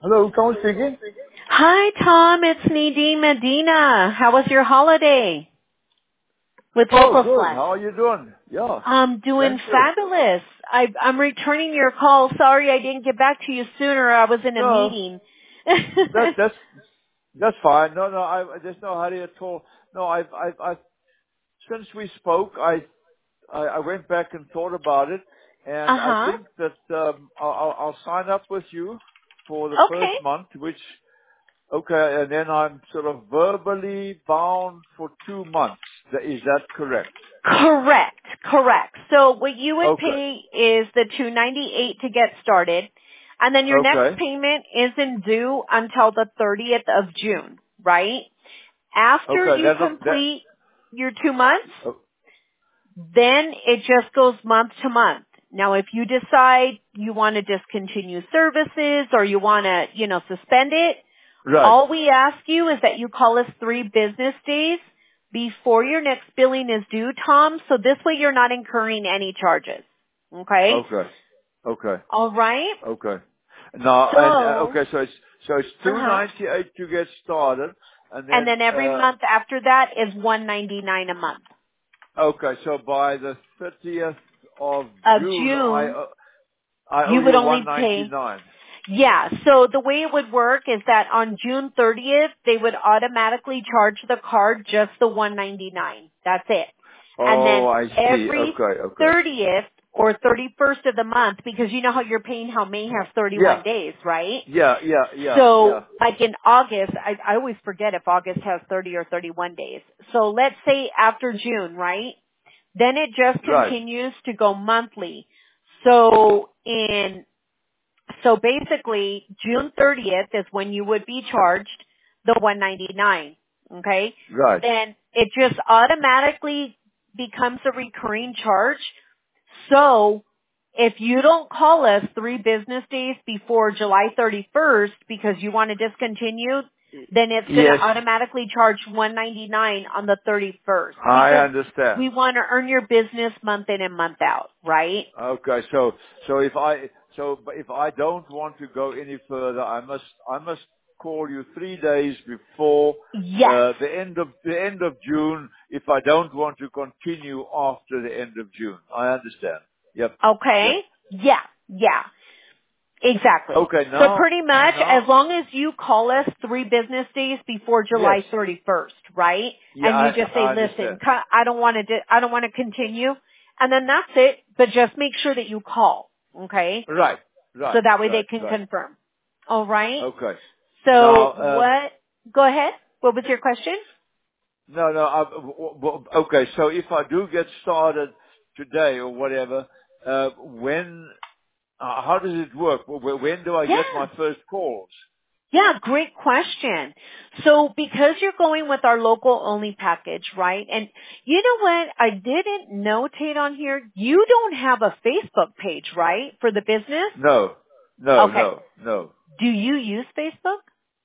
Hello, Tom speaking. Hi, Tom. It's Nadine Medina. How was your holiday with Oh, Local good. Flex? How are you doing? Yeah, I'm doing thank you. fabulous. I'm returning your call. Sorry I didn't get back to you sooner. I was in a No, meeting. that's fine. No, there's no hurry at all. No, I since we spoke, I went back and thought about it, and I Uh-huh. think that I'll sign up with you for the first Okay. month, which okay, and then I'm sort of verbally bound for 2 months. Is that correct? Correct. So what you would Okay, pay is the $298 to get started, and then your next okay, payment isn't due until the 30th of June, right? After okay. you complete your 2 months, Oh, then it just goes month to month. Now, if you decide you want to discontinue services or you want to, suspend it, right. all we ask you is that you call us 3 business days before your next billing is due, Tom, so this way you're not incurring any charges. Okay? Okay. Okay. All right? Okay. Now, and So, okay, so it's uh-huh. 298 to get started, and And then then every month after that is $199 a month. okay, so by the 30th of Of June, June, I owe you would you only pay 199. Yeah, so the way it would work is that on June 30th, they would automatically charge the card just the 199. That's it. And Oh, then I see. every Okay. Okay. 30th or 31st of the month, because you know how you're paying how May has 31 Yeah. days, right? Yeah. Yeah. Yeah. Yeah. So, like in August, I always forget if August has 30 or 31 days. So let's say after June, right? Then it just Right. continues to go monthly. So basically, June 30th is when you would be charged the 199. Okay? Right. Then it just automatically becomes a recurring charge. So if you don't call us 3 business days before July 31st because you want to discontinue, then it's going to Yes, automatically charge 199 on the 31st I because understand. we want to earn your business month in and month out, right? Okay, so if I don't want to go any further, I must call you 3 days before Yes. the end of June if I don't want to continue after the end of June. I understand. Yep. Okay? Yep. Yeah. Exactly. Okay, So now pretty much, as now long as you call us 3 business days before yes. July 31st, right? Yeah, And you I just say, I listen, understand. I don't want to, I don't want to continue. And then that's it, but just make sure that you call, okay? Right. So Right. that way they Right. can Right. confirm. Alright? Okay. So Now, go ahead. What was your question? no. Okay, so if I do get started today or whatever, when how does it work? When do I get Yeah. my first calls? Yeah, great question. So because you're going with our local only package, right? And you know what? I didn't notate on here. You don't have a Facebook page, right? For the business? No, Okay. no, Do you use Facebook?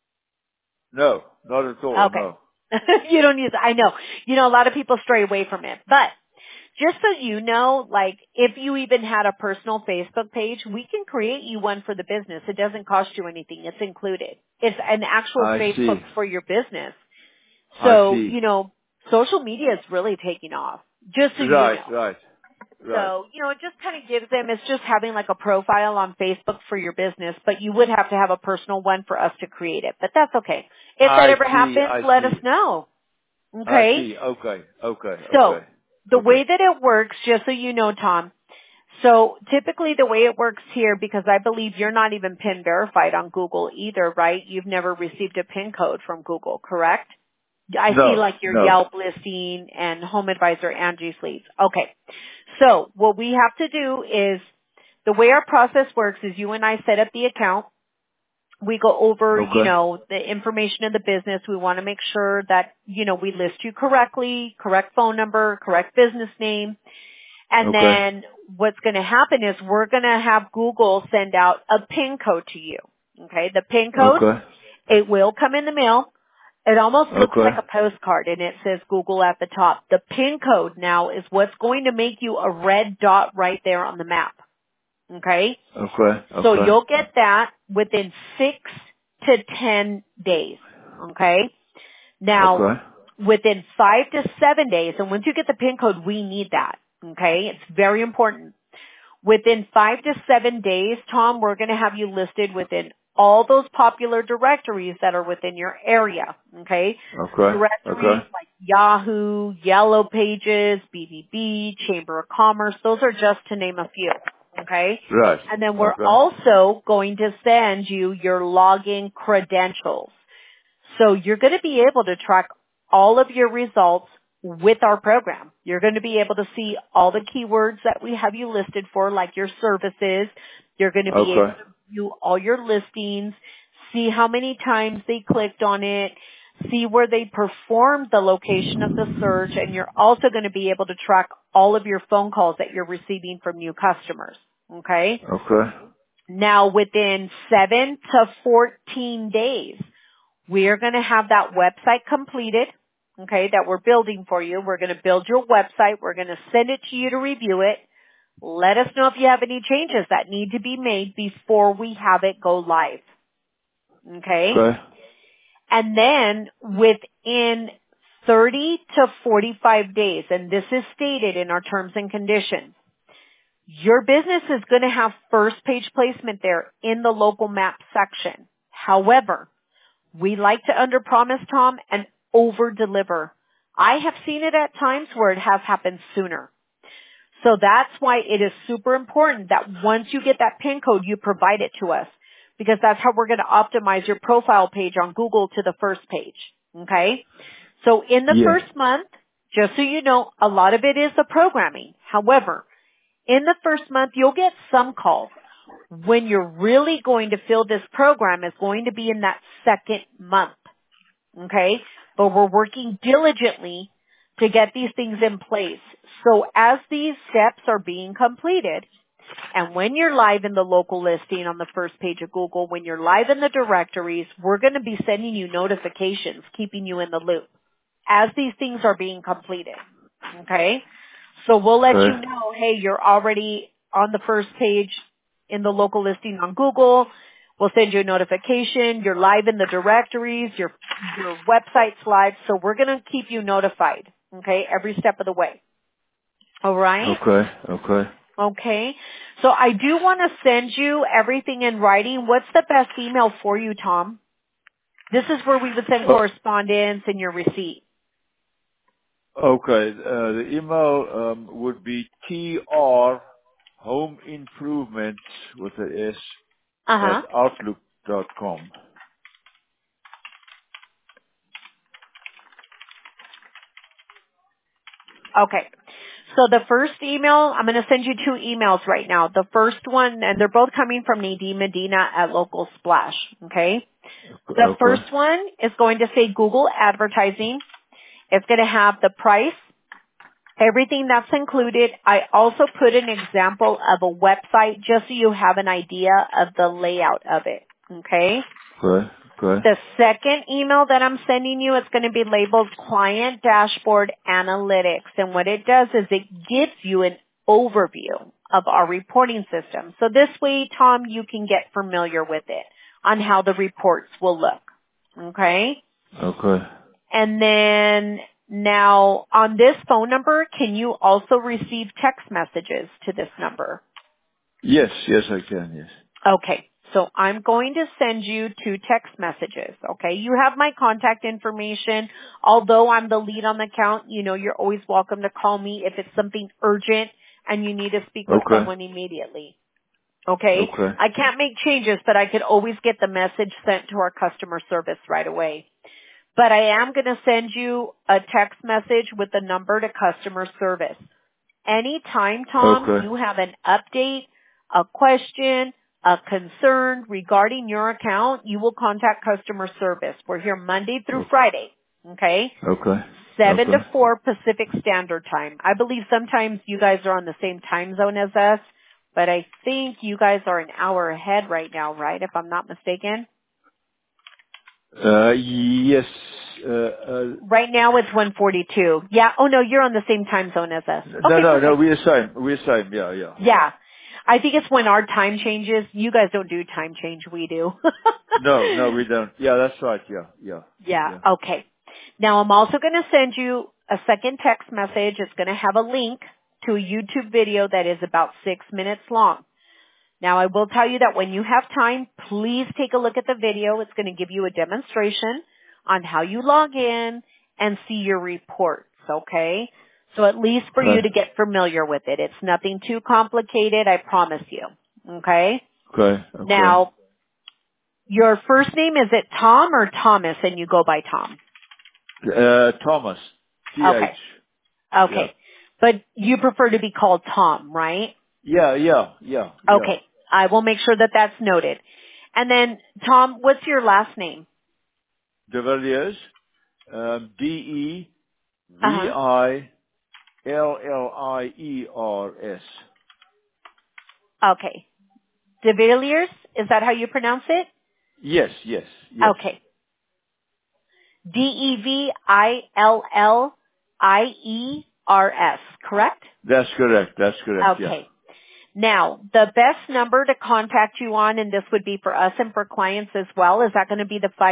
no, not at all. Okay. No. You don't use it. I know. A lot of people stray away from it. But just so you know, like, if you even had a personal Facebook page, we can create you one for the business. It doesn't cost you anything. It's included. It's an actual I Facebook see. for your business. I So, see. social media is really taking off, just so you Right, know. right, right. So, it just kind of gives them, it's just having like a profile on Facebook for your business, but you would have to have a personal one for us to create it. But that's okay. If that I ever see. happens, I let us see. know. I Okay? see. Okay. Okay. So, Okay. the Okay. way that it works, just so you know, Tom, so typically the way it works here, because I believe you're not even PIN verified on Google either, right? You've never received a PIN code from Google, correct? I see No. like your No. Yelp listing and Home Advisor Angie's leads. Okay. So what we have to do is the way our process works is you and I set up the account. We go over, Okay. the information of the business. We want to make sure that, we list you correctly, correct phone number, correct business name. And Okay. then what's going to happen is we're going to have Google send out a PIN code to you. Okay. The PIN code, Okay. it will come in the mail. It almost looks Okay. like a postcard and it says Google at the top. The PIN code now is what's going to make you a red dot right there on the map. Okay? Okay. So Okay. you'll get that within 6 to 10 days. Okay? Now, Okay. within 5 to 7 days, and once you get the PIN code, we need that. Okay? It's very important. Within 5 to 7 days, Tom, we're going to have you listed within all those popular directories that are within your area. Okay? Okay. Directories Okay. like Yahoo, Yellow Pages, BBB, Chamber of Commerce, those are just to name a few. Okay? Right. And then we're Okay. also going to send you your login credentials. So you're going to be able to track all of your results with our program. You're going to be able to see all the keywords that we have you listed for, like your services. You're going to be able Okay. to view all your listings, see how many times they clicked on it, see where they performed the location of the search, and you're also going to be able to track all of your phone calls that you're receiving from new customers. Okay? Okay. Now within 7 to 14 days, we are going to have that website completed, okay, that we're building for you. We're going to build your website. We're going to send it to you to review it. Let us know if you have any changes that need to be made before we have it go live. Okay? Okay. And then within 30 to 45 days, and this is stated in our terms and conditions, your business is going to have first page placement there in the local map section. However, we like to underpromise, Tom, and over-deliver. I have seen it at times where it has happened sooner. So that's why it is super important that once you get that PIN code, you provide it to us, because that's how we're going to optimize your profile page on Google to the first page. Okay? So in the Yeah. first month, just so you know, a lot of it is the programming. However, in the first month, you'll get some calls. When you're really going to fill this program is going to be in that second month. Okay? But we're working diligently to get these things in place. So as these steps are being completed, and when you're live in the local listing on the first page of Google, when you're live in the directories, we're going to be sending you notifications, keeping you in the loop as these things are being completed. Okay? So we'll let you Okay. know, hey, you're already on the first page in the local listing on Google. We'll send you a notification. You're live in the directories. Your website's live. So we're going to keep you notified, okay, every step of the way. All right? Okay. Okay. Okay. So I do want to send you everything in writing. What's the best email for you, Tom? This is where we would send correspondence and your receipt. Okay. The email would be TR Home Improvements with an S at Uh-huh. outlook.com. Okay. So the first email, I'm going to send you 2 emails right now. The first one, and they're both coming from Nadine Medina at Local Splash, okay? The Okay. first one is going to say Google Advertising. It's going to have the price, everything that's included. I also put an example of a website just so you have an idea of the layout of it, okay? Okay. Okay. The second email that I'm sending you, it's going to be labeled Client Dashboard Analytics. And what it does is it gives you an overview of our reporting system. So this way, Tom, you can get familiar with it on how the reports will look. Okay? Okay. And then now on this phone number, can you also receive text messages to this number? Yes. Yes, I can. Yes. Okay. So I'm going to send you 2 text messages, okay? You have my contact information. Although I'm the lead on the account, you know, you're always welcome to call me if it's something urgent and you need to speak with Okay. someone immediately. Okay? Okay. I can't make changes, but I could always get the message sent to our customer service right away. But I am going to send you a text message with the number to customer service. Anytime, Tom, Okay. you have an update, a question, a concern regarding your account, you will contact customer service. We're here Monday through Friday, okay? Okay. 7 to Okay. 4 Pacific Standard Time. I believe sometimes you guys are on the same time zone as us, but I think you guys are an hour ahead right now, right? If I'm not mistaken. Yes. Right now it's 1:42. Yeah. Oh no, you're on the same time zone as us. No, Okay, no, no. perfect. We're same. We're same. Yeah, yeah. Yeah. I think it's when our time changes. You guys don't do time change. We do. No, we don't. Yeah, that's right. Yeah. Yeah. Okay. Now I'm also going to send you a second text message. It's going to have a link to a YouTube video that is about 6 minutes long. Now I will tell you that when you have time, please take a look at the video. It's going to give you a demonstration on how you log in and see your reports, okay? So at least for you Okay. to get familiar with it. It's nothing too complicated, I promise you, okay? Okay. Now, your first name, is it Tom or Thomas, and you go by Tom? Thomas. Okay. TH. Yeah. Okay. But you prefer to be called Tom, right? Yeah. Okay. I will make sure that that's noted. And then, Tom, what's your last name? De Villiers. Uh-huh. DEVILLIERS. Okay. De Villiers, is that how you pronounce it? Yes. Okay. DEVILLIERS, correct? That's correct. Yeah. Okay. Now, the best number to contact you on, and this would be for us and for clients as well, is that going to be the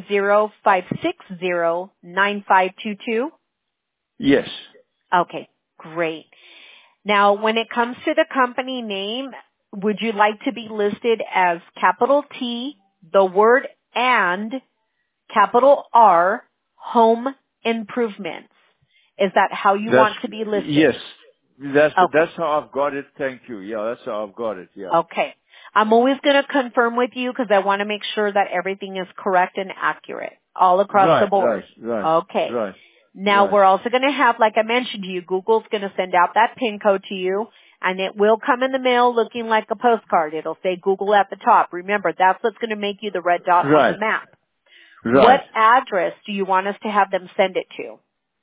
520-560-9522? Yes. Okay, great. Now, when it comes to the company name, would you like to be listed as capital T, the word and, capital R, Home Improvements? Is that how you want to be listed? Yes. Okay. That's how I've got it. Thank you. Yeah, that's how I've got it. Yeah. Okay. I'm always going to confirm with you because I want to make sure that everything is correct and accurate all across the board. Okay. Now Right. we're also going to have, like I mentioned to you, Google's going to send out that PIN code to you, and it will come in the mail looking like a postcard. It'll say Google at the top. Remember, that's what's going to make you the red dot on the map. What Right. address do you want us to have them send it to?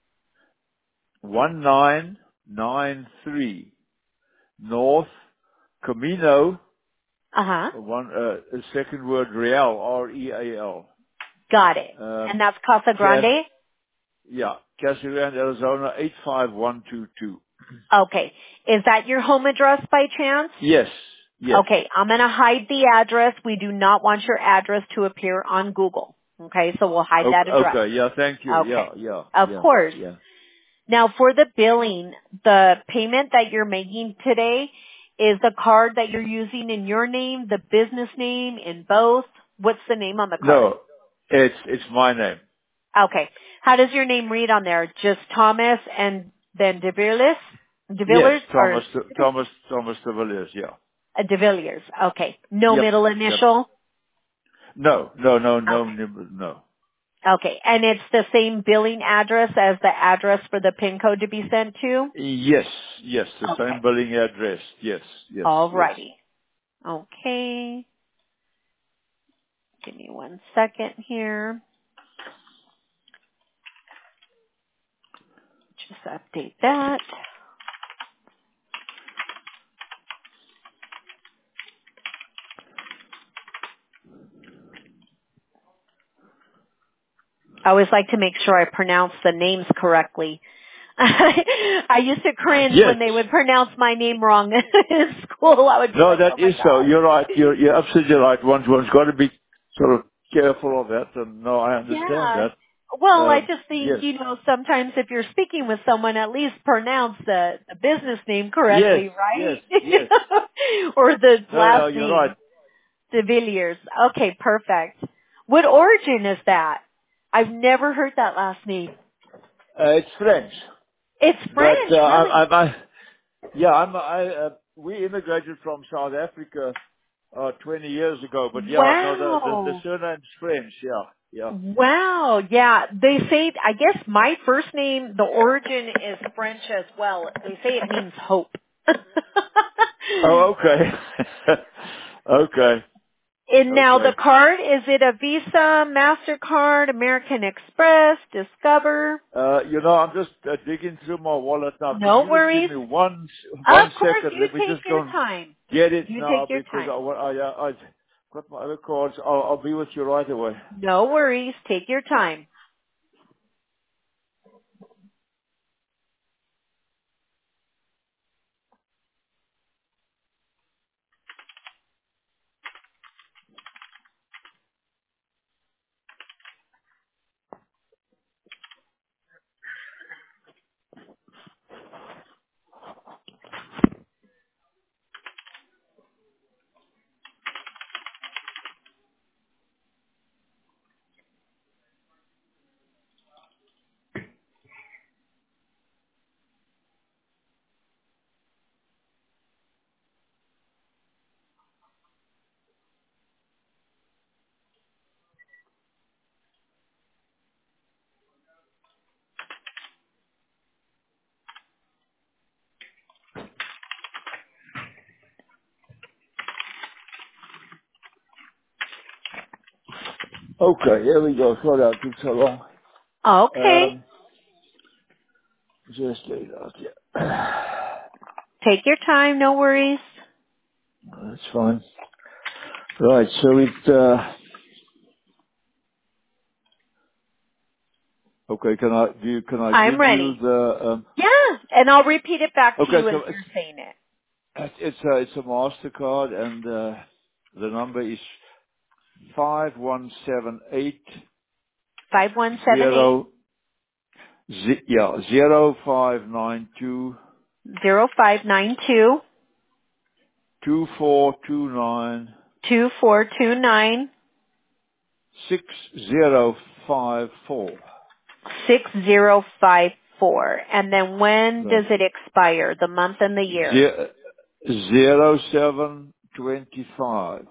1993 North Camino. Uh-huh. Second word Real, REAL. Got it. And that's Casa Grande? Casa Grande, Arizona 85122. Okay. Is that your home address by chance? Yes. Okay. I'm going to hide the address. We do not want your address to appear on Google. Okay. So we'll hide that address. Okay. Yeah. Thank you. Okay. Yeah. Of course. Yeah. Now for the billing, the payment that you're making today, is the card that you're using in your name, the business name, in both? What's the name on the card? No, it's my name. Okay. How does your name read on there? Just Thomas and then De Villiers? De Yes, Villiers? Thomas de Villiers. Yeah. De Villiers. Okay. No Yep. middle initial? No. Okay. Okay. And it's the same billing address as the address for the PIN code to be sent to? Yes. The same billing address. Yes. Alrighty. Okay. Give me 1 second here. Just update that. I always like to make sure I pronounce the names correctly. I used to cringe when they would pronounce my name wrong in school. I would be like, That oh my is so. God. You're right. You're absolutely right. One's got to be sort of careful of that. And no, I understand Yeah. that. Well, I just think, Yes. sometimes if you're speaking with someone, at least pronounce the business name Yes. correctly, right? Yes. Or the No, last you're name, right. De Villiers. Okay, perfect. What origin is that? I've never heard that last name. It's French. It's But French, really? we immigrated from South Africa 20 years ago. But the Wow. surname's French. Yeah. Wow. Yeah. They say, I guess my first name, the origin is French as well. They say it means hope. Oh, okay. Okay. And now the card, is it a Visa, MasterCard, American Express, Discover? I'm just digging through my wallet now. Could No you just give worries. me one Of course, second? you Let me take just go your and time. get it You now take your because time. I've got my other cards. I'll be with you right away. No worries. Take your time. Okay, here we go. Sorry that took so long. Okay. Just lay it out here. Take your time, no worries. That's fine. Right, so okay, can I I'm give you ready. the, Yeah, and I'll repeat it back to okay, you as so you're saying it. it's a MasterCard and, the number is 5178 5178 0592 0592 2429 2429 6054. 6054. And then when Right. does it expire? The month and the year? 0725.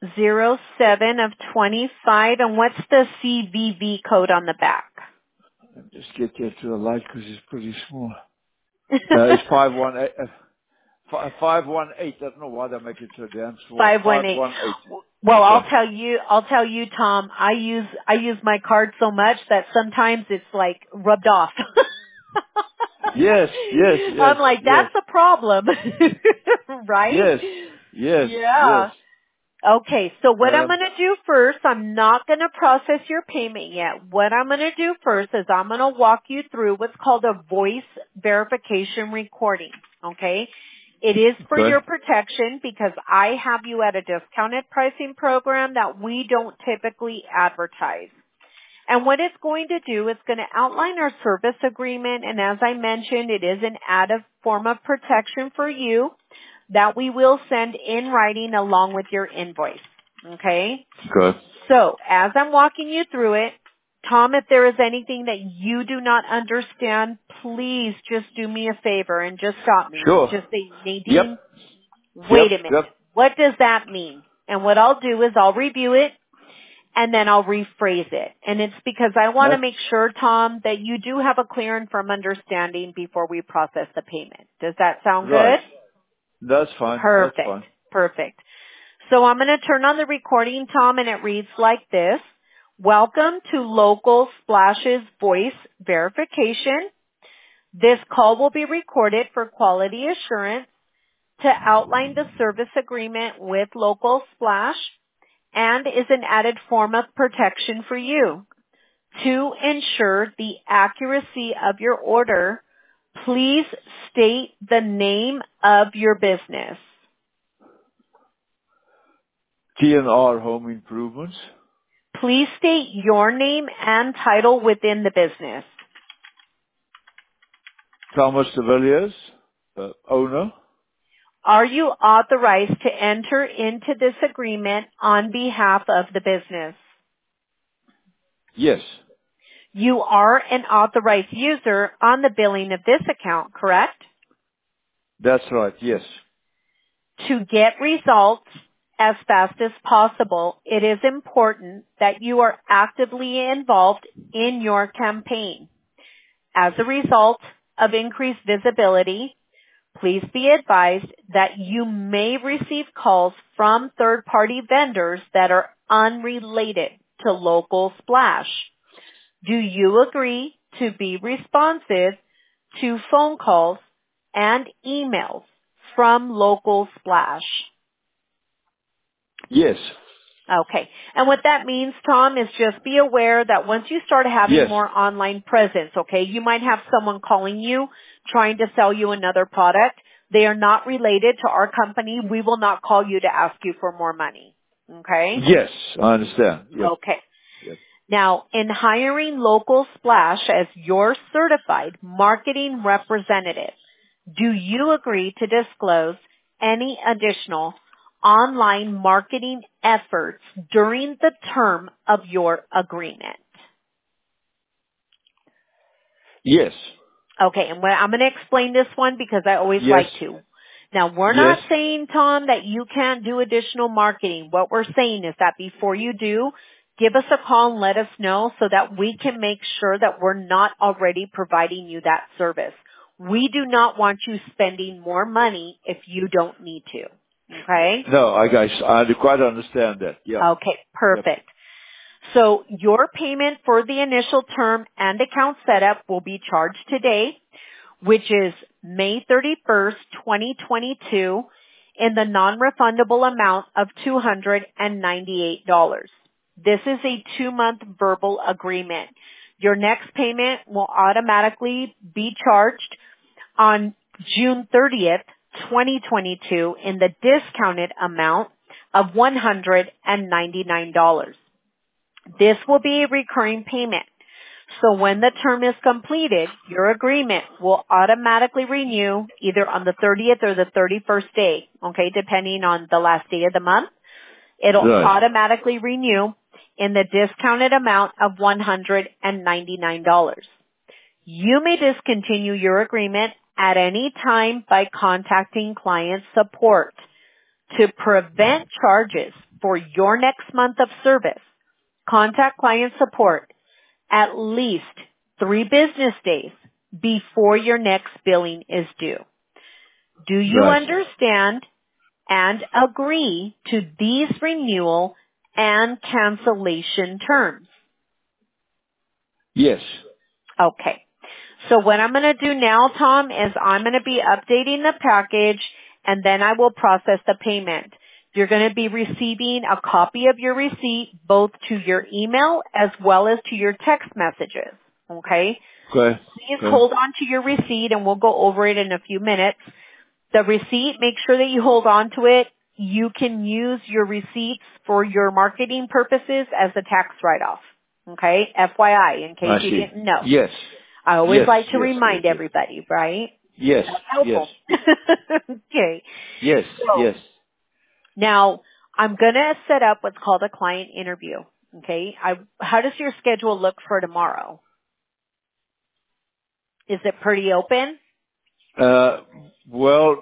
07 of 25. And what's the CVV code on the back? Let me just get there to the light because it's pretty small. It's 518. 518. I don't know why they make it so damn small. 518. 518. Well, I'll Yeah. tell you, Tom, I use my card so much that sometimes it's like rubbed off. Yes, yes, yes, I'm like, yes, that's a problem. Right? yes, yes, yes. Yeah. Okay, so what I'm Um, going to do first, I'm not going to process your payment yet. What I'm going to do first is I'm going to walk you through what's called a voice verification recording. Okay? It is for okay. your protection because I have you at a discounted pricing program that we don't typically advertise. And what it's going to do, it's going to outline our service agreement, and as I mentioned, it is an added form of protection for you that we will send in writing along with your invoice. Okay? Good. So, as I'm walking you through it, Tom, if there is anything that you do not understand, please just do me a favor and just stop me and Sure. just say, Yep. Nadine, Yep. wait a minute. Yep. What does that mean? And what I'll do is I'll review it and then I'll rephrase it. And it's because I want to That's make sure, Tom, that you do have a clear and firm understanding before we process the payment. Does that sound right. good? That's fine. That's Perfect. fine. Perfect. So I'm going to turn on the recording, Tom, and it reads like this. Welcome to Local Splash's voice verification. This call will be recorded for quality assurance to outline the service agreement with Local Splash and is an added form of protection for you. To ensure the accuracy of your order, please state the name of your business. TNR Home Improvements. Please state your name and title within the business. Thomas de Villiers, owner. Are you authorized to enter into this agreement on behalf of the business? Yes. You are an authorized user on the billing of this account, correct? That's right. Yes. To get results as fast as possible, it is important that you are actively involved in your campaign. As a result of increased visibility, please be advised that you may receive calls from third-party vendors that are unrelated to Local Splash. Do you agree to be responsive to phone calls and emails from Local Splash? Yes. Okay. And what that means, Tom, is just be aware that once you start having Yes. more online presence, okay, you might have someone calling you trying to sell you another product. They are not related to our company. We will not call you to ask you for more money. Okay? Yes. I understand. Yep. Okay. Yep. Now, in hiring Local Splash as your certified marketing representative, do you agree to disclose any additional online marketing efforts during the term of your agreement? Yes. Okay, and I'm going to explain this one because I always Yes. like to. Now, we're Yes. not saying, Tom, that you can't do additional marketing. What we're saying is that before you do, give us a call and let us know so that we can make sure that we're not already providing you that service. We do not want you spending more money if you don't need to. Okay? No, I do quite understand that. Yep. Okay, Yep. perfect. So your payment for the initial term and account setup will be charged today, which is May 31st, 2022, in the non-refundable amount of $298. This is a 2-month verbal agreement. Your next payment will automatically be charged on June 30th, 2022, in the discounted amount of $199. This will be a recurring payment. So when the term is completed, your agreement will automatically renew either on the 30th or the 31st day, okay, depending on the last day of the month. It'll automatically renew in the discounted amount of $199. You may discontinue your agreement at any time by contacting client support. To prevent charges for your next month of service, contact client support at least 3 business days before your next billing is due. Do you understand and agree to these renewal and cancellation terms? Yes. Okay. So what I'm going to do now, Tom, is I'm going to be updating the package, and then I will process the payment. You're going to be receiving a copy of your receipt both to your email as well as to your text messages. Okay? Okay. Please hold on to your receipt, and we'll go over it in a few minutes. The receipt, make sure that you hold on to it. You can use your receipts for your marketing purposes as a tax write-off. Okay? FYI, in case you didn't know. Yes. I always like to remind everybody, right? Yes. That's helpful. Yes. Okay. Yes. So, Yes. now, I'm going to set up what's called a client interview. Okay? How does your schedule look for tomorrow? Is it pretty open? Well,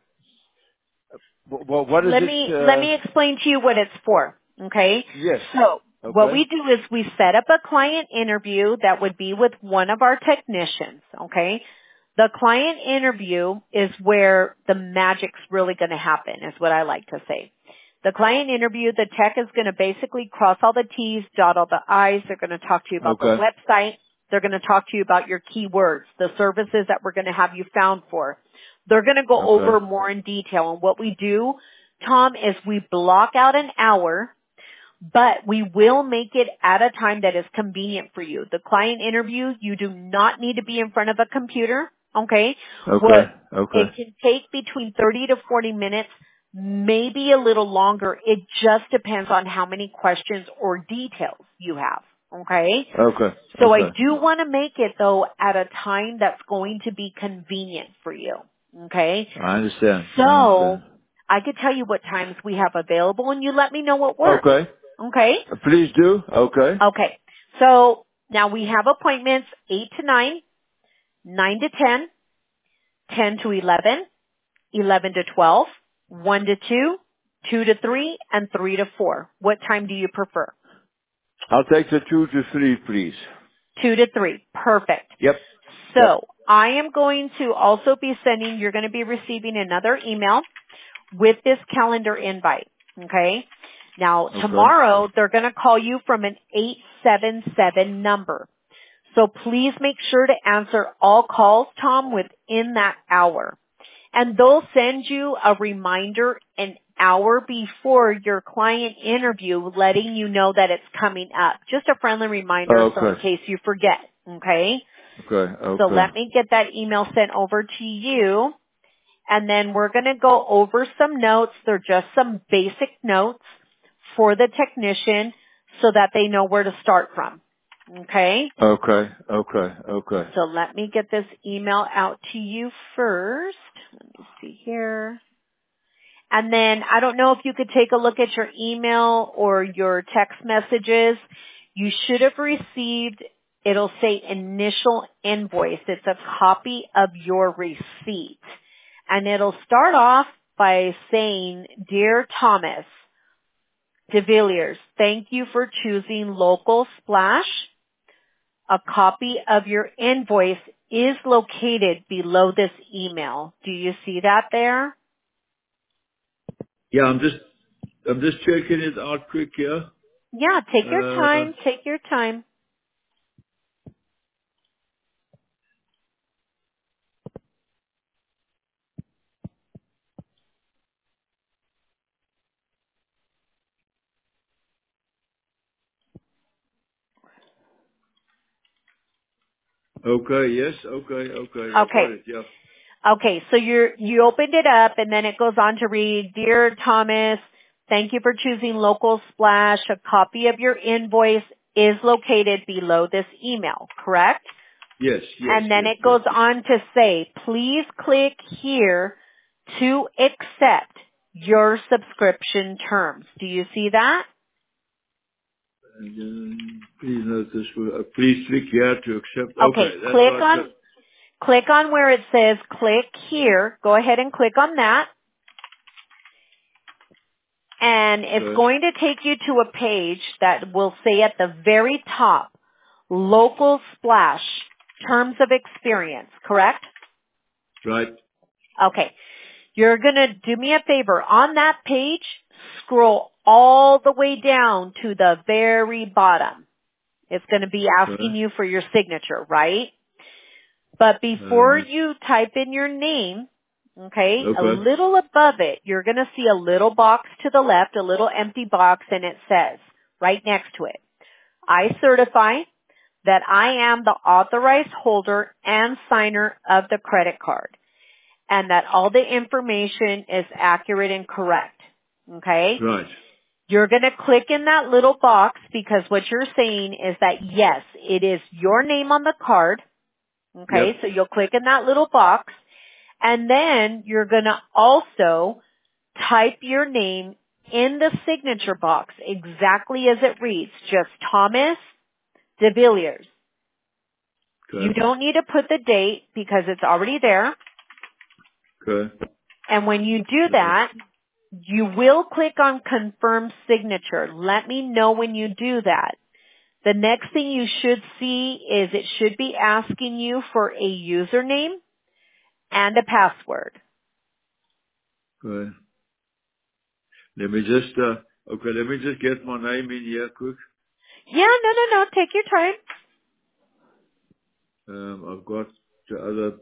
what is Let it? me explain to you what it's for. Okay? Yes. So, Okay. what we do is we set up a client interview that would be with one of our technicians. Okay? The client interview is where the magic's really going to happen, is what I like to say. The client interview, the tech is going to basically cross all the T's, dot all the I's. They're going to talk to you about the website. They're going to talk to you about your keywords, the services that we're going to have you found for. They're going to go over more in detail. And what we do, Tom, is we block out an hour, but we will make it at a time that is convenient for you. The client interview, you do not need to be in front of a computer. Okay. It can take between 30 to 40 minutes, maybe a little longer. It just depends on how many questions or details you have. Okay. So I do want to make it though at a time that's going to be convenient for you. Okay. I understand. So I could tell you what times we have available, and you let me know what works. Okay. Please do. Okay. Okay. So now we have appointments 8 to 9. 9 to 10, 10 to 11, 11 to 12, 1 to 2, 2 to 3, and 3 to 4. What time do you prefer? I'll take the 2 to 3, please. 2 to 3. Perfect. Yep. So I am going to also be sending, you're going to be receiving another email with this calendar invite. Okay. Now tomorrow they're going to call you from an 877 number. So please make sure to answer all calls, Tom, within that hour. And they'll send you a reminder an hour before your client interview letting you know that it's coming up. Just a friendly reminder so in case you forget. Okay? So let me get that email sent over to you. And then we're going to go over some notes. They're just some basic notes for the technician so that they know where to start from. Okay? Okay. So let me get this email out to you first. Let me see here. And then I don't know if you could take a look at your email or your text messages. You should have received, it'll say initial invoice. It's a copy of your receipt. And it'll start off by saying, Dear Thomas DeVilliers, thank you for choosing Local Splash. A copy of your invoice is located below this email. Do you see that there? Yeah, I'm just checking it out quick here. Yeah, take your Uh, time. Take your time. okay, yes, okay, I got Okay. it, yeah. Okay, so you opened it up and then it goes on to read, Dear Thomas, thank you for choosing Local Splash. A copy of your invoice is located below this email, correct? Yes, And then it goes yes. on to say, please click here to accept your subscription terms. Do you see that? And, please notice, please click here to accept. Okay, Okay, that's what I said. click on where it says click here. Go ahead and click on that. And it's Okay, going to take you to a page that will say at the very top, Local Splash, Terms of Experience, correct? right, Okay. You're going to do me a favor. On that page, scroll all the way down to the very bottom. It's going to be asking okay, you for your signature, right? But before you type in your name, okay, a okay, little above it, you're going to see a little box to the left, a little empty box, and it says, right next to it, I certify that I am the authorized holder and signer of the credit card, and that all the information is accurate and correct. Okay? right, You're going to click in that little box because what you're saying is that yes, it is your name on the card. yep, Okay? So you'll click in that little box and then you're going to also type your name in the signature box exactly as it reads, just Thomas de Villiers. You okay, don't need to put the date because it's already there. okay, And when you do that, you will click on confirm signature. Let me know when you do that. The next thing you should see is it should be asking you for a username and a password. okay. Let me just, let me just get my name in here quick. Yeah, no. Take your time. I've got the other,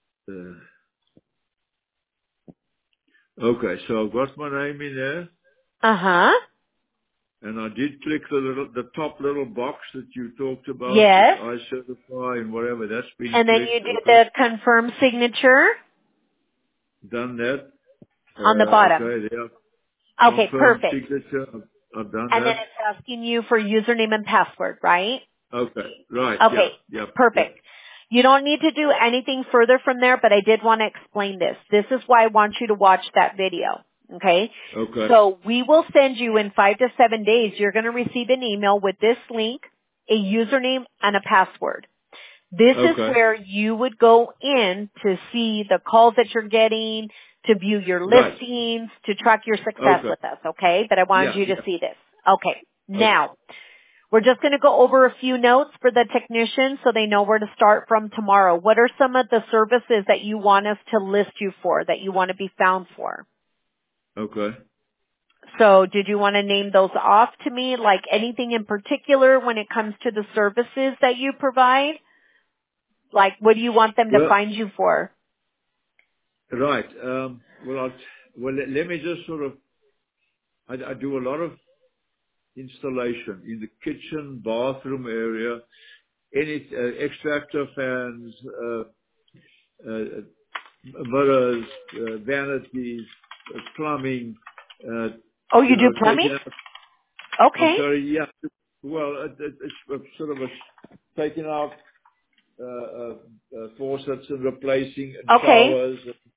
okay, so I've got my name in there, Uh-huh. and I did click the top little box that you talked about, that Yes. I certify and whatever, that's been And then you clicked, do okay. the confirm signature Done that. on the bottom. Okay, there. Okay, Confirm perfect. signature. I've done And then that. it's asking you for username and password, right? Okay. Right. Okay, Yep. perfect. You don't need to do anything further from there, but I did want to explain this. This is why I want you to watch that video. Okay? Okay. So we will send you in 5 to 7 days, you're going to receive an email with this link, a username, and a password. This is Okay. where you would go in to see the calls that you're getting, to view your Right. listings, to track your success Okay. with us, okay? But I wanted Yeah. you to Yeah. see this. Okay. Okay. Now, we're just going to go over a few notes for the technicians so they know where to start from tomorrow. What are some of the services that you want us to list you for, that you want to be found for? Okay. So did you want to name those off to me, like anything in particular when it comes to the services that you provide? Like what do you want them to Well, find you for? right. Let me just sort of, I do a lot of installation in the kitchen, bathroom area, any extractor fans, mirrors, vanities, plumbing, Oh, you do plumbing? taking out, I'm Okay. sorry, yeah. Well, it's sort of taking out faucets and replacing and Okay. showers.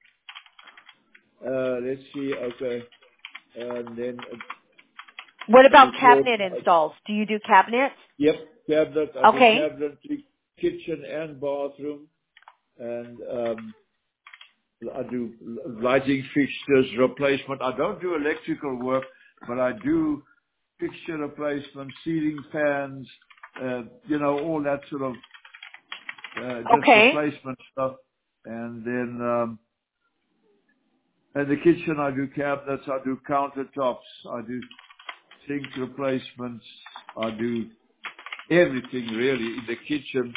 Let's see, okay. And then What I do about floor, cabinet installs? Do you do cabinets? yep, cabinet. I do Okay. cabinet, kitchen and bathroom. And I do lighting fixtures replacement. I don't do electrical work, but I do fixture replacement, ceiling fans, all that sort of just Okay. replacement stuff. And then in the kitchen, I do cabinets, I do countertops, I do sink replacements. I do everything really in the kitchen.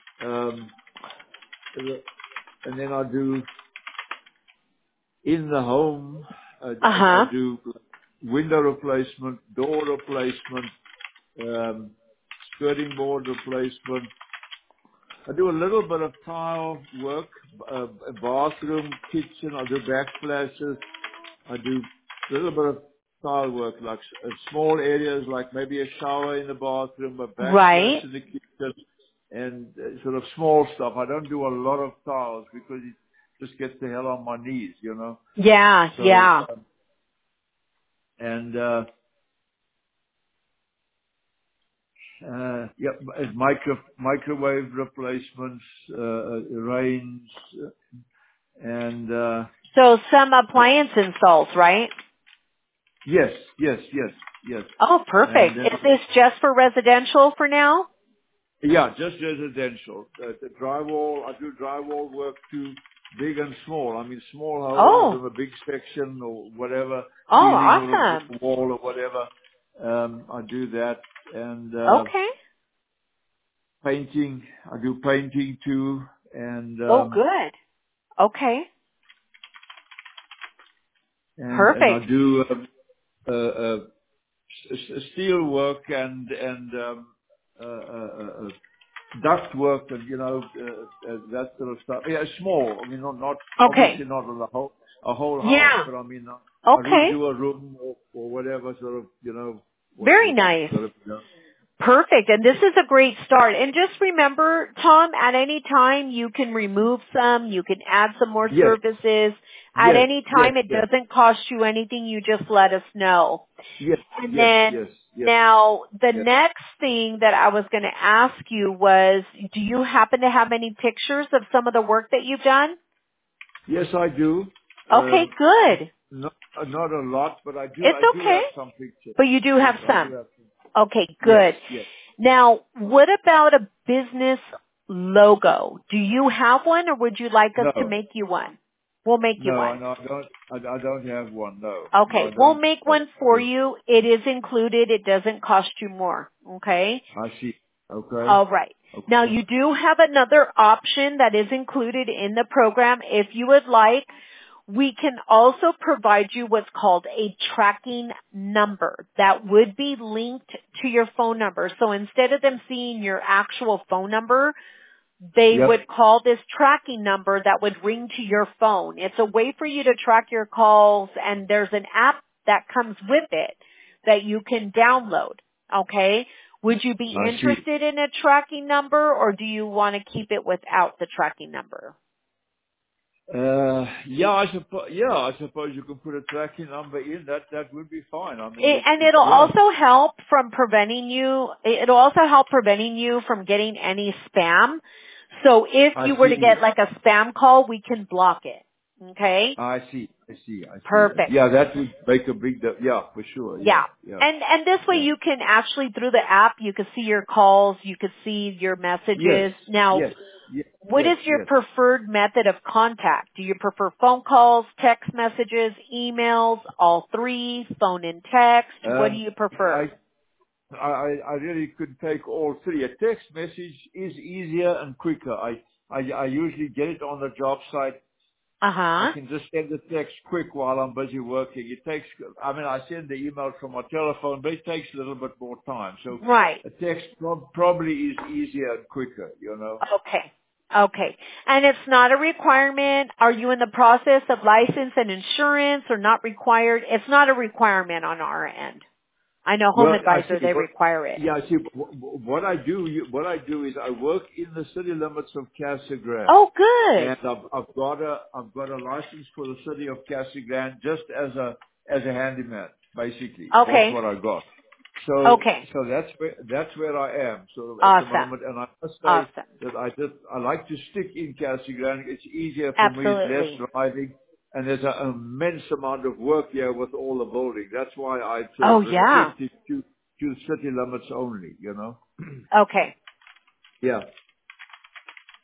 And then I do in the home, I do window replacement, door replacement, skirting board replacement. I do a little bit of tile work, bathroom, kitchen. I do backsplashes. I do a little bit of tile work, like small areas, like maybe a shower in the bathroom, a backsplash in the kitchen, and sort of small stuff. I don't do a lot of tiles because it just gets the hell on my knees, you know. Yeah, So, yeah. Microwave replacements, range, and So some appliance installs, right? yes. Oh, perfect. And Is this just for residential for now? yeah, just residential. The drywall, I do drywall work too, big and small. I mean, small holes in a big section or whatever, Oh, ceiling or awesome. a wall or whatever. I do that. And Okay. painting, I do painting too. And Oh, good. Okay. and I Perfect. do steel work and duct work and, you know, that sort of stuff. Yeah, small. I mean, not Okay. obviously not a whole house, Yeah. but I mean, I Okay. redo a room or whatever sort of, you know, what Very nice. sort of, you know. Perfect. And this is a great start. And just remember, Tom, at any time you can remove some, you can add some more Yes, services. At yes, any yes, time it yes, doesn't cost you anything, you just let us know. yes, And yes, then yes, yes, now the yes. next thing that I was going to ask you was, do you happen to have any pictures of some of the work that you've done? Yes, I do. Okay, good. Not a lot, but I It's do okay. have some pictures. But you do Yes, have I do some. have some. Okay, Yes, good. yes. Now, what about a business logo? Do you have one or would you like us to No, make you one? We'll make you no, one. I don't have one. No, no, I Okay, we'll don't. make one for No. you. It is included. It doesn't cost you more. Okay? I see. Okay. All right. Now Okay. you do have another option that is included in the program. If you would like, we can also provide you what's called a tracking number that would be linked to your phone number. So instead of them seeing your actual phone number, they Yep. would call this tracking number that would ring to your phone. It's a way for you to track your calls, and there's an app that comes with it that you can download. Okay? Would you be I see. interested in a tracking number, or do you want to keep it without the tracking number? I suppose you can put a tracking number in. That would be fine. I mean, And it'll also help from preventing you, it'll also help preventing you from getting any spam. So if I you were to see. get like a spam call, we can block it. Okay? I see. Perfect. Yeah, that would make a big yeah, for sure. Yeah. Yeah. And this way Yeah. you can actually, through the app, you can see your calls, you can see your Yes. messages. Now, Yes. Yes. what is your Yes. preferred method of contact? Do you prefer phone calls, text messages, emails, all three, phone and text? What do you prefer? I really could take all three. A text message is easier and quicker. I usually get it on the job site. I Uh-huh. can just send the text quick while I'm busy working. I send the email from my telephone, but it takes a little bit more time. So Right. a text probably is easier and quicker, you know. Okay. Okay. And it's not a requirement. Are you in the process of license and insurance or not required? It's not a requirement on our end. I know Home Well, I see. Advisor, they require it. What I do is I work in the city limits of Casa Grande. Oh, good. And I've got a license for the city of Casa Grande just as a handyman, basically. That's Okay. what I got. So Okay. that's where I am sort of at the Awesome. moment. And I must say Awesome. that I like to stick in Casa Grande. It's easier for me. It's less Absolutely. driving. And there's an immense amount of work here with all the buildings. That's why I sort Oh, of yeah. restrict it to city limits only, you know? Okay. Yeah.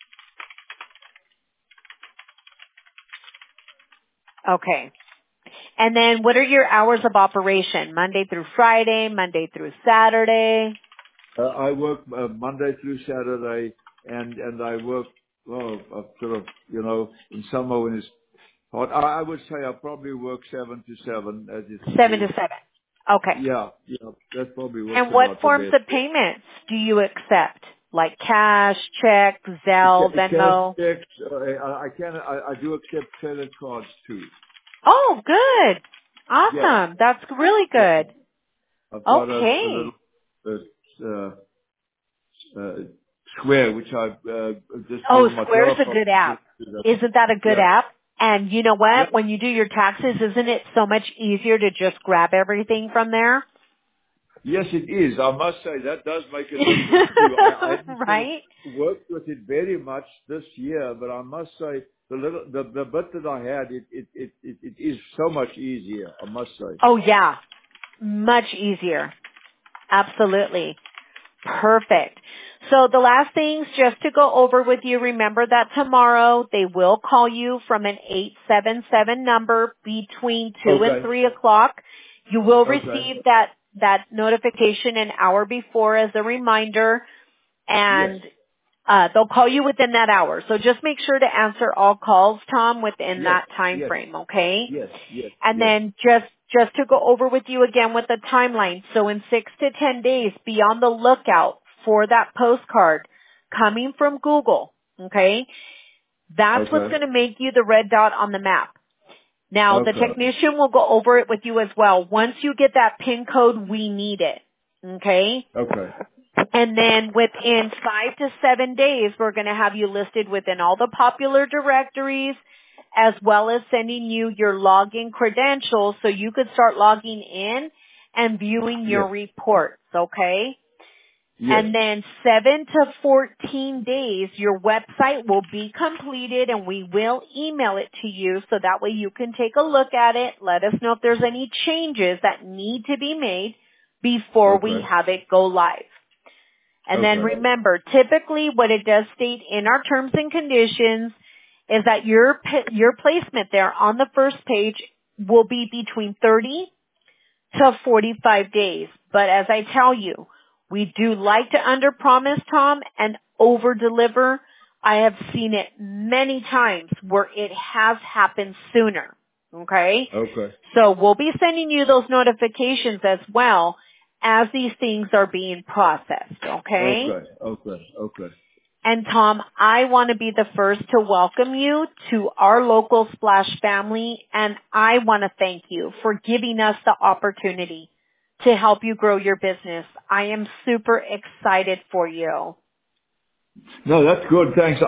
Okay. And then what are your hours of operation? Monday through Friday, Monday through Saturday? I work Monday through Saturday, and I work, sort of, in summer when it's hot. I would say I probably work 7 to 7. As it 7 to is. 7. Okay. Yeah, that probably works And what about the forms best. of payments do you accept? Like cash, check, Zelle, Venmo? Cash checks, I do accept credit cards too. Oh, good. Yeah. Awesome. That's really Yeah. good. I've got a Okay. little Square, which I just Oh, do my Square's a telephone. good app. Isn't that a good Yeah. app? And you know Yeah. what? When you do your taxes, isn't it so much easier to just grab everything from there? Yes, it is. I must say that does make a difference too. I haven't sort of Right? worked with it very much this year, but I must say the bit that I had, it is so much easier. I must say. Oh yeah. Much easier. Absolutely. Perfect. So the last things just to go over with you, remember that tomorrow they will call you from an 877 number between 2 and Okay. 3 o'clock. You will Okay. receive that notification an hour before as a reminder, Yes. and they'll call you within that hour. So just make sure to answer all calls, Tom, within Yes. that time Yes. frame, okay? Yes. Yes. And Yes. then just to go over with you again with the timeline. So in 6 to 10 days, be on the lookout for that postcard coming from Google. Okay? That's what's Okay. going to make you the red dot on the map. Now the Okay. technician will go over it with you as well. Once you get that PIN code, we need it. Okay? Okay. And then within 5 to 7 days, we're going to have you listed within all the popular directories, as well as sending you your login credentials so you could start logging in and viewing your Yes. reports, okay? Yes. And then 7 to 14 days, your website will be completed and we will email it to you so that way you can take a look at it. Let us know if there's any changes that need to be made before we Okay. have it go live. And then Okay. remember, typically what it does state in our terms and conditions is that your placement there on the first page will be between 30 to 45 days. But as I tell you, we do like to underpromise, Tom, and overdeliver. I have seen it many times where it has happened sooner. Okay? Okay. So we'll be sending you those notifications as well as these things are being processed. Okay? Okay. Okay. Okay. And Tom, I want to be the first to welcome you to our local Splash family, and I want to thank you for giving us the opportunity to help you grow your business. I am super excited for you. No, that's good. Thanks.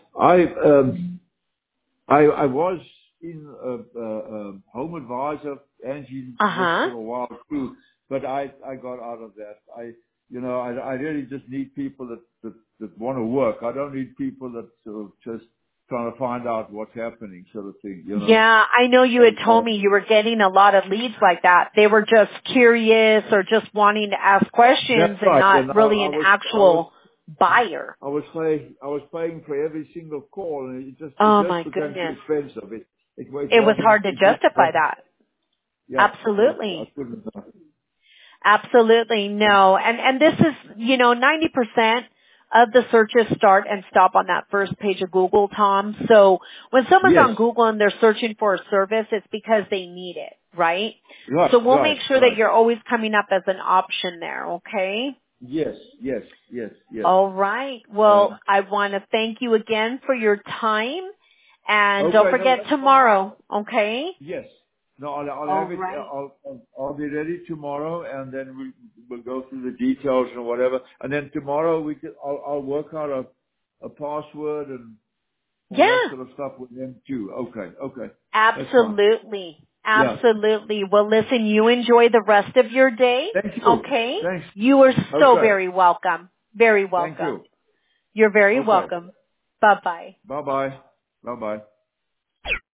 I was in Home Advisor, Angie was Uh-huh. for a while too, but I got out of that. I really just need people that want to work. I don't need people that sort of just trying to find out what's happening, sort of thing. Yeah, I know you had told me you were getting a lot of leads like that. They were just curious or just wanting to ask questions That's and right. And not really an actual buyer. I was paying for every single call, and it Oh just my became too goodness. expensive. It It was wasn't. hard to It just justify wasn't. that. Yeah. I Absolutely. couldn't. Absolutely no. And this is, 90% of the searches start and stop on that first page of Google, Tom. So when someone's Yes. on Google and they're searching for a service, it's because they need it, right? Right. So we'll Right. make sure that Right. you're always coming up as an option there, okay? Yes. Yes. Yes. Yes. All right. Uh, Well, I want to thank you again for your time. And don't okay. No, forget that's fine. tomorrow, okay? Yes. No, I'll All have it. right. I'll be ready tomorrow, and then we'll go through the details and whatever. And then tomorrow I'll work out a password and all that Yeah. sort of stuff with them too. Okay. Okay. That's fine. Absolutely. Yeah. Absolutely. Well, listen, you enjoy the rest of your day. Thank you. Okay? Thanks. You are so Okay. very welcome. Very Thank welcome. you. You're very Okay. welcome. Bye-bye. Bye bye. Bye bye.